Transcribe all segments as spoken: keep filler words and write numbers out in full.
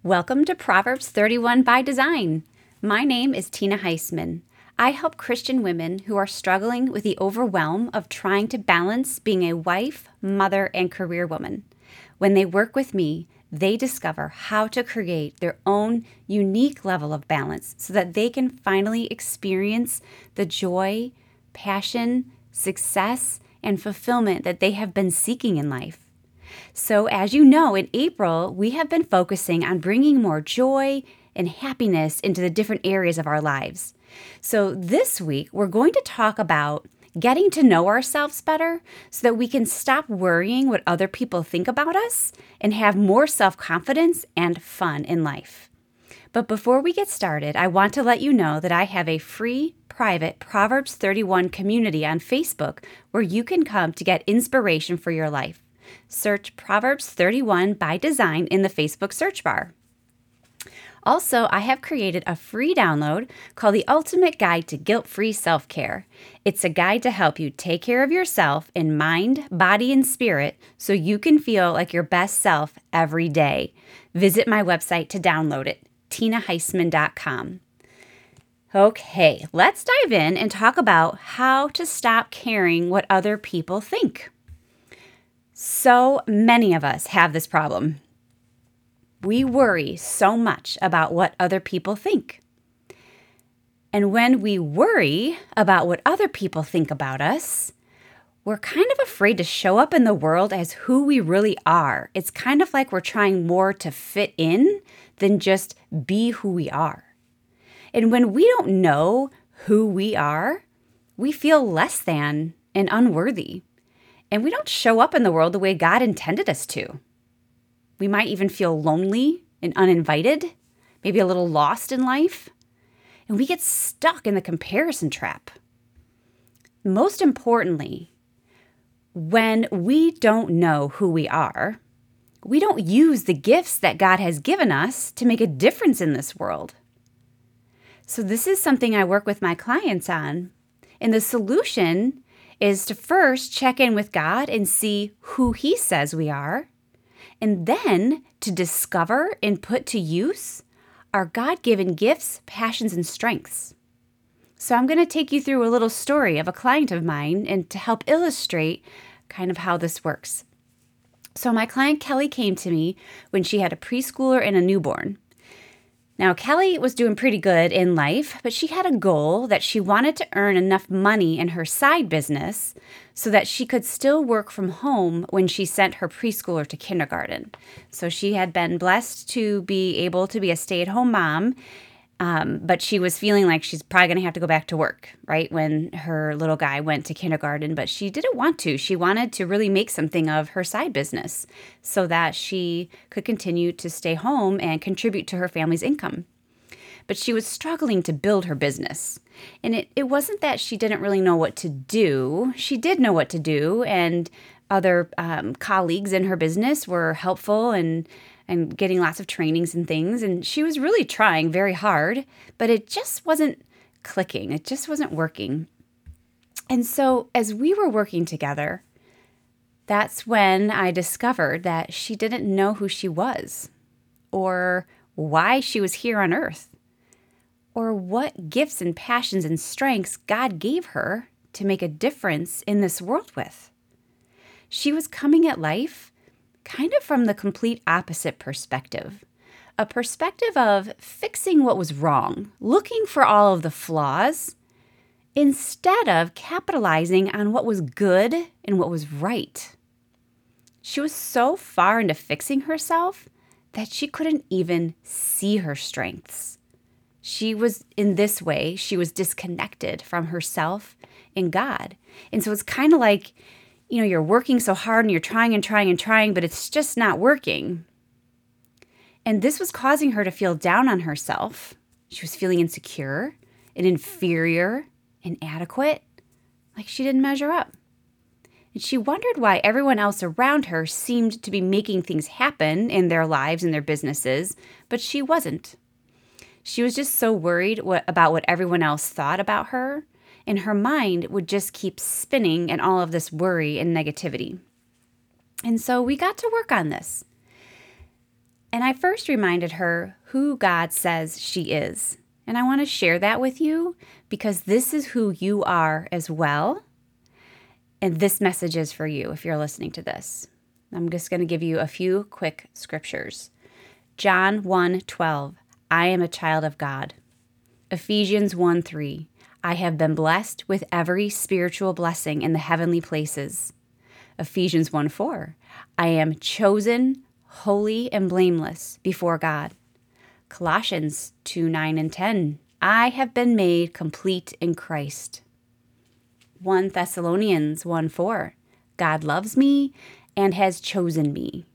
Welcome to Proverbs thirty-one by Design. My name is Tina Heisman. I help Christian women who are struggling with the overwhelm of trying to balance being a wife, mother, and career woman. When they work with me, they discover how to create their own unique level of balance so that they can finally experience the joy, passion, success, and fulfillment that they have been seeking in life. So as you know, in April, we have been focusing on bringing more joy and happiness into the different areas of our lives. So this week, we're going to talk about getting to know ourselves better so that we can stop worrying what other people think about us and have more self-confidence and fun in life. But before we get started, I want to let you know that I have a free, private Proverbs thirty-one community on Facebook where you can come to get inspiration for your life. Search Proverbs thirty-one by Design in the Facebook search bar. Also, I have created a free download called The Ultimate Guide to Guilt-Free Self-Care. It's a guide to help you take care of yourself in mind, body, and spirit so you can feel like your best self every day. Visit my website to download it, tina heisman dot com. Okay, let's dive in and talk about how to stop caring what other people think. So many of us have this problem. We worry so much about what other people think. And when we worry about what other people think about us, we're kind of afraid to show up in the world as who we really are. It's kind of like we're trying more to fit in than just be who we are. And when we don't know who we are, we feel less than and unworthy. And we don't show up in the world the way God intended us to. We might even feel lonely and uninvited, maybe a little lost in life. And we get stuck in the comparison trap. Most importantly, when we don't know who we are, we don't use the gifts that God has given us to make a difference in this world. So this is something I work with my clients on. And the solution is to first check in with God and see who He says we are, and then to discover and put to use our God-given gifts, passions, and strengths. So I'm going to take you through a little story of a client of mine and to help illustrate kind of how this works. So my client Kelly came to me when she had a preschooler and a newborn. Now, Kelly was doing pretty good in life, but she had a goal that she wanted to earn enough money in her side business so that she could still work from home when she sent her preschooler to kindergarten. So she had been blessed to be able to be a stay-at-home mom, um, but she was feeling like she's probably going to have to go back to work, right, when her little guy went to kindergarten. But she didn't want to. She wanted to really make something of her side business so that she could continue to stay home and contribute to her family's income. But she was struggling to build her business. And it, it wasn't that she didn't really know what to do. She did know what to do, and other um, colleagues in her business were helpful and and getting lots of trainings and things. And she was really trying very hard, but it just wasn't clicking. It just wasn't working. And so as we were working together, that's when I discovered that she didn't know who she was, or why she was here on earth, or what gifts and passions and strengths God gave her to make a difference in this world with. She was coming at life kind of from the complete opposite perspective, a perspective of fixing what was wrong, looking for all of the flaws, instead of capitalizing on what was good and what was right. She was so far into fixing herself that she couldn't even see her strengths. She was, in this way, she was disconnected from herself and God. And so it's kind of like, you know, you're working so hard and you're trying and trying and trying, but it's just not working. And this was causing her to feel down on herself. She was feeling insecure and inferior, inadequate, like she didn't measure up. And she wondered why everyone else around her seemed to be making things happen in their lives and their businesses, but she wasn't. She was just so worried what, about what everyone else thought about her, and her mind would just keep spinning in all of this worry and negativity. And so we got to work on this. And I first reminded her who God says she is. And I want to share that with you because this is who you are as well. And this message is for you if you're listening to this. I'm just going to give you a few quick scriptures. John one twelve, I am a child of God. Ephesians one three, I have been blessed with every spiritual blessing in the heavenly places. Ephesians one four, I am chosen, holy, and blameless before God. Colossians two nine and ten, I have been made complete in Christ. First Thessalonians one four, God loves me and has chosen me.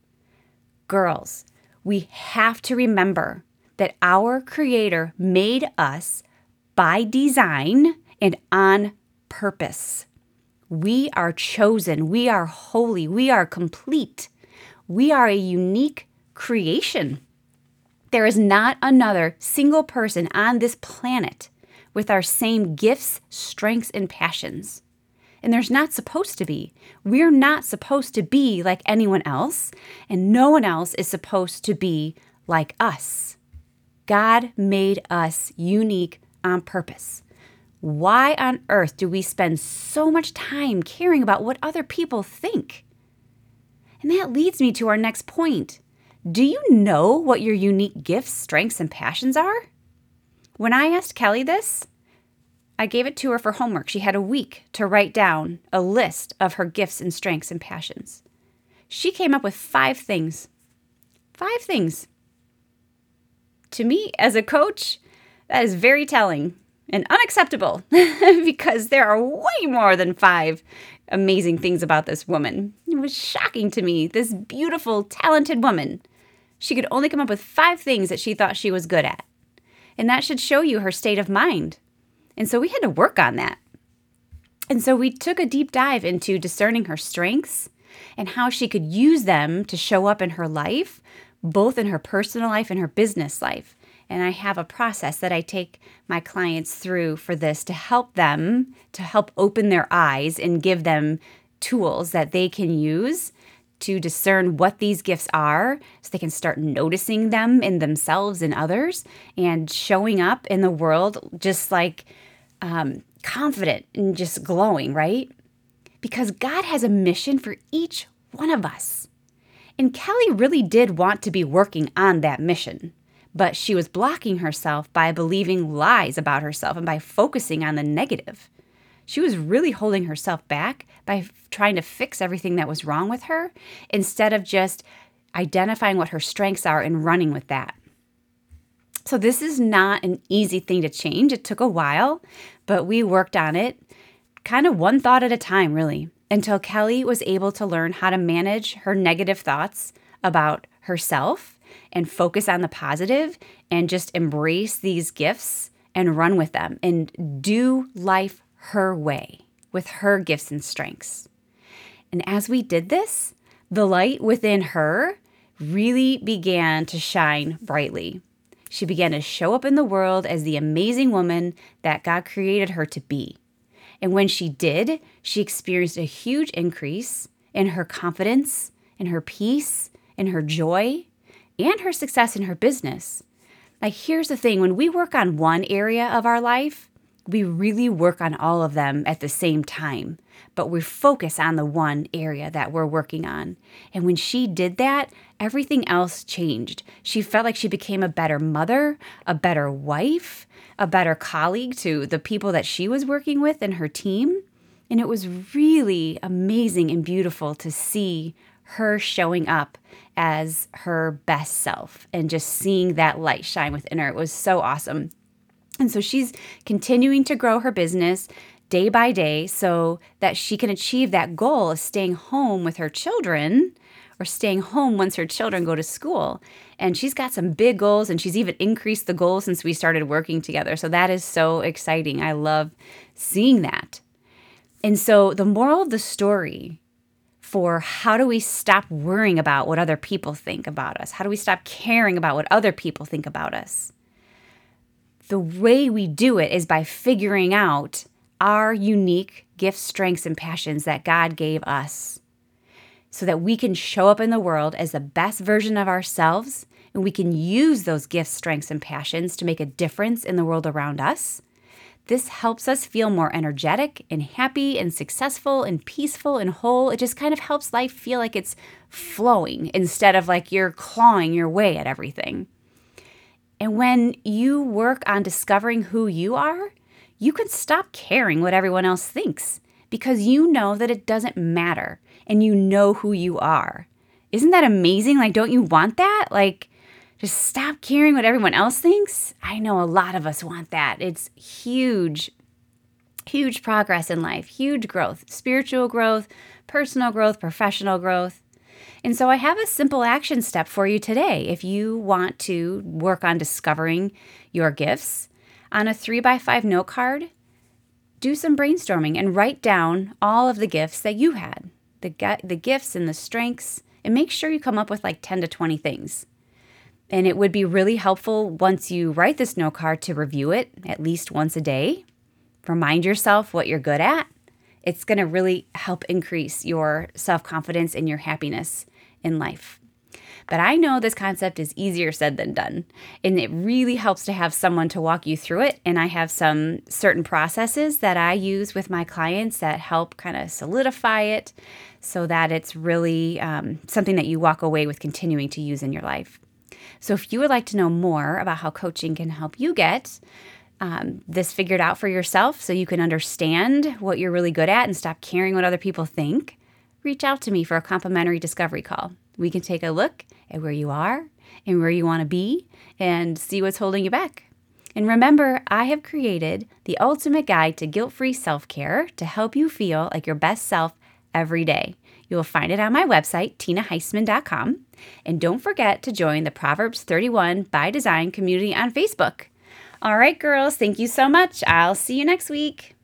Girls, we have to remember that our Creator made us by design and on purpose. We are chosen. We are holy. We are complete. We are a unique creation. There is not another single person on this planet with our same gifts, strengths, and passions. And there's not supposed to be. We're not supposed to be like anyone else, and no one else is supposed to be like us. God made us unique on purpose. Why on earth do we spend so much time caring about what other people think? And that leads me to our next point. Do you know what your unique gifts, strengths, and passions are? When I asked Kelly this, I gave it to her for homework. She had a week to write down a list of her gifts and strengths and passions. She came up with five things. Five things. To me, as a coach, that is very telling and unacceptable because there are way more than five amazing things about this woman. It was shocking to me, this beautiful, talented woman. She could only come up with five things that she thought she was good at. And that should show you her state of mind. And so we had to work on that. And so we took a deep dive into discerning her strengths and how she could use them to show up in her life, both in her personal life and her business life. And I have a process that I take my clients through for this to help them, to help open their eyes and give them tools that they can use to discern what these gifts are so they can start noticing them in themselves and others and showing up in the world just like um, confident and just glowing, right? Because God has a mission for each one of us. And Kelly really did want to be working on that mission, but she was blocking herself by believing lies about herself and by focusing on the negative. She was really holding herself back by f- trying to fix everything that was wrong with her instead of just identifying what her strengths are and running with that. So this is not an easy thing to change. It took a while, but we worked on it kind of one thought at a time, really, until Kelly was able to learn how to manage her negative thoughts about herself and focus on the positive and just embrace these gifts and run with them and do life her way with her gifts and strengths. And as we did this, the light within her really began to shine brightly. She began to show up in the world as the amazing woman that God created her to be. And when she did, she experienced a huge increase in her confidence, in her peace, in her joy, and her success in her business. Like, here's the thing. When we work on one area of our life, we really work on all of them at the same time, but we focus on the one area that we're working on. And when she did that, everything else changed. She felt like she became a better mother, a better wife, a better colleague to the people that she was working with and her team. And it was really amazing and beautiful to see her showing up as her best self and just seeing that light shine within her. It was so awesome. And so she's continuing to grow her business day by day so that she can achieve that goal of staying home with her children or staying home once her children go to school. And she's got some big goals, and she's even increased the goals since we started working together. So that is so exciting. I love seeing that. And so the moral of the story for how do we stop worrying about what other people think about us? How do we stop caring about what other people think about us? The way we do it is by figuring out our unique gifts, strengths, and passions that God gave us. so that we can show up in the world as the best version of ourselves, and we can use those gifts, strengths, and passions to make a difference in the world around us. This helps us feel more energetic and happy and successful and peaceful and whole. It just kind of helps life feel like it's flowing instead of like you're clawing your way at everything. And when you work on discovering who you are, you can stop caring what everyone else thinks because you know that it doesn't matter and you know who you are. Isn't that amazing? Like, don't you want that? Like, just stop caring what everyone else thinks. I know a lot of us want that. It's huge, huge progress in life, huge growth, spiritual growth, personal growth, professional growth. And so I have a simple action step for you today. If you want to work on discovering your gifts, on a three by five note card, do some brainstorming and write down all of the gifts that you had, the, the gifts and the strengths, and make sure you come up with like ten to twenty things. And it would be really helpful once you write this note card to review it at least once a day. Remind yourself what you're good at. It's going to really help increase your self-confidence and your happiness in life. But I know this concept is easier said than done, and it really helps to have someone to walk you through it. And I have some certain processes that I use with my clients that help kind of solidify it so that it's really um, something that you walk away with continuing to use in your life. So if you would like to know more about how coaching can help you get um, this figured out for yourself so you can understand what you're really good at and stop caring what other people think, reach out to me for a complimentary discovery call. We can take a look at where you are and where you want to be and see what's holding you back. And remember, I have created the ultimate guide to guilt-free self-care to help you feel like your best self every day. You will find it on my website, tina heisman dot com. And don't forget to join the Proverbs thirty-one by Design community on Facebook. All right, girls, thank you so much. I'll see you next week.